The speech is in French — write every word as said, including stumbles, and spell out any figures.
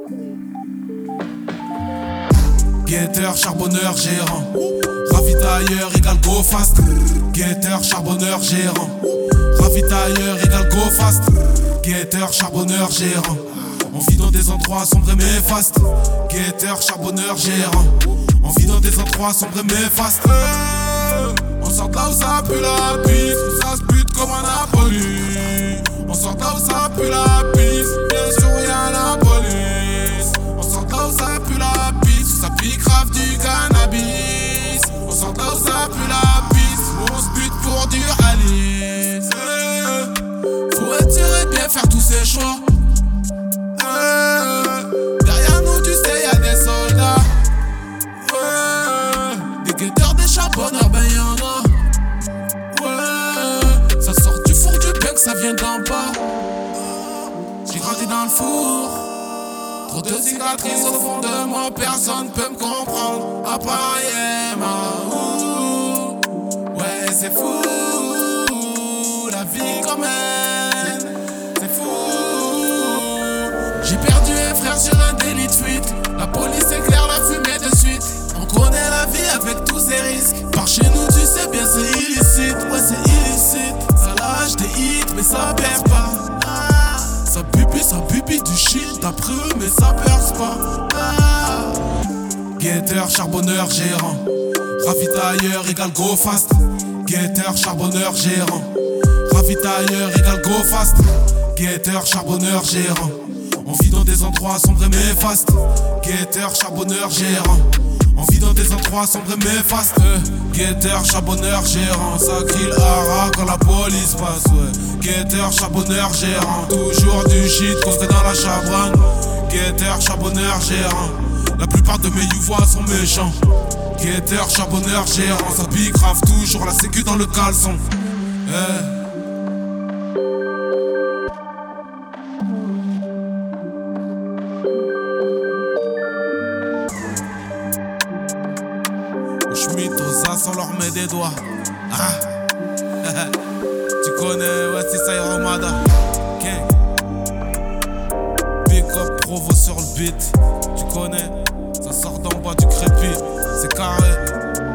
Guetteur, charbonneur, gérant. Ravitailleur égale go fast. Guetteur, charbonneur, gérant. Ravitailleur égale go fast. Guetteur, charbonneur, gérant. On vit dans des endroits sombres mais fast. Guetteur, charbonneur, gérant. On vit dans des endroits sombres mais fast. On sort de là où ça pue la pisse, où ça se bute comme un Napoli. On sort de là où ça pue la pisse, bien sûr y'a la police. On sort de là où ça pue la pisse, où ça pique grave du cannabis. On sort de là où ça pue la pisse, où on se bute pour du Alice. Faut être sûr et bien faire tous ces choix. Derrière nous tu sais y'a des soldats. Des guetteurs, des charbonneurs, ben y'en a. Ouais, ça sort du four du bien que ça vient d'en bas. J'ai grandi dans le four. Trop de cicatrices au fond de moi, personne peut me comprendre. À part Yéma. Ouais, c'est fou. La vie qu'on mène, c'est fou. J'ai perdu un frère sur un délit de fuite. La police éclaire la fumée de suite. On connaît la vie avec tous ses risques. Par chez nous tu sais bien c'est illicite. Ouais c'est illicite. Ça lâche des hits mais ça perd pas. Ah, ça pupille, ça pupille du shit d'après eux mais ça perce pas. Ah. Guetteur, charbonneur, gérant. Ravitailleur égale go fast. Guetteur, charbonneur, gérant. Ravitailleur égale go fast. Guetteur, charbonneur, gérant. On vit dans des endroits sombres mais fast. Guetteur, charbonneur, gérant. On vit dans des endroits sombres mais fast. euh, Guetteur, charbonneur, gérant. Ça kill hara quand la police passe. Ouais. Guetteur, charbonneur, gérant. Toujours du shit construit dans la chabrane. Guetteur, charbonneur, gérant. La plupart de mes youvois sont méchants. Guetteur, charbonneur, gérant. Ça pique grave toujours la sécu dans le caleçon. eh. Schmitt aux as, on leur met des doigts. Ah. Tu connais, ouais, c'est ça, Romada. Gang. Big up Provo sur le beat. Tu connais, ça sort d'en bas du crépi. C'est carré.